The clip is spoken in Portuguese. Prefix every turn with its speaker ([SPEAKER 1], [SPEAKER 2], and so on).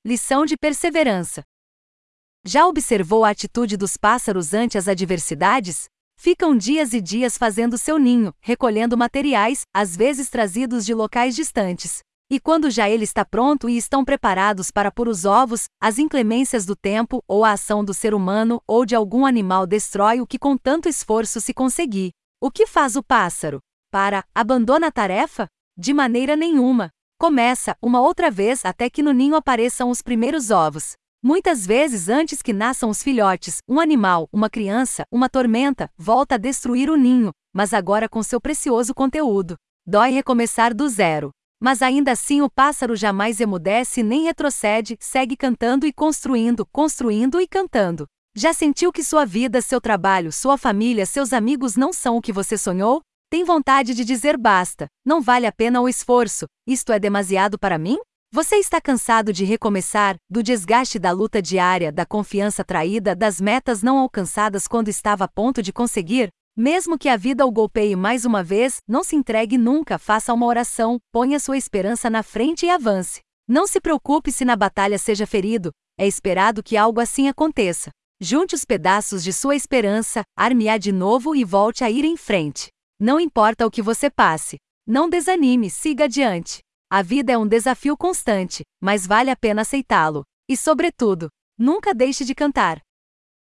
[SPEAKER 1] Lição de perseverança. Já observou a atitude dos pássaros ante as adversidades? Ficam dias e dias fazendo seu ninho, recolhendo materiais, às vezes trazidos de locais distantes. E quando já ele está pronto e estão preparados para pôr os ovos, as inclemências do tempo, ou a ação do ser humano ou de algum animal destrói o que com tanto esforço se conseguir. O que faz o pássaro? Abandona a tarefa? De maneira nenhuma. Começa, uma outra vez, até que no ninho apareçam os primeiros ovos. Muitas vezes, antes que nasçam os filhotes, um animal, uma criança, uma tormenta, volta a destruir o ninho, mas agora com seu precioso conteúdo. Dói recomeçar do zero. Mas ainda assim o pássaro jamais emudece nem retrocede, segue cantando e construindo, construindo e cantando. Já sentiu que sua vida, seu trabalho, sua família, seus amigos não são o que você sonhou? Tem vontade de dizer basta, não vale a pena o esforço, isto é demasiado para mim? Você está cansado de recomeçar, do desgaste da luta diária, da confiança traída, das metas não alcançadas quando estava a ponto de conseguir? Mesmo que a vida o golpeie mais uma vez, não se entregue nunca, faça uma oração, ponha sua esperança na frente e avance. Não se preocupe se na batalha seja ferido, é esperado que algo assim aconteça. Junte os pedaços de sua esperança, arme-a de novo e volte a ir em frente. Não importa o que você passe. Não desanime, siga adiante. A vida é um desafio constante, mas vale a pena aceitá-lo. E sobretudo, nunca deixe de cantar.